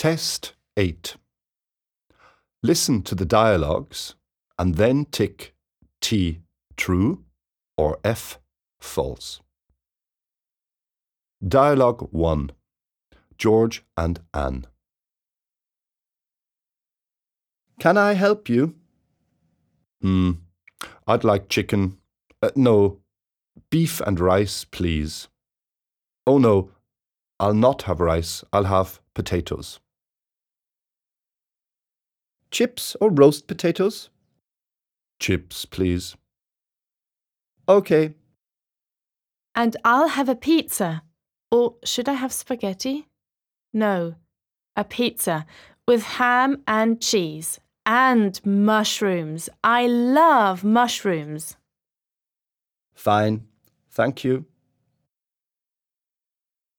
Test 8. Listen to the dialogues and then tick T true or F false. Dialogue 1. George and Anne. Can I help you? I'd like chicken. No, beef and rice, please. Oh no, I'll not have rice. I'll have potatoes. Chips or roast potatoes? Chips, please. Okay. And I'll have a pizza. Or should I have spaghetti? No, a pizza with ham and cheese and mushrooms. I love mushrooms. Fine, thank you.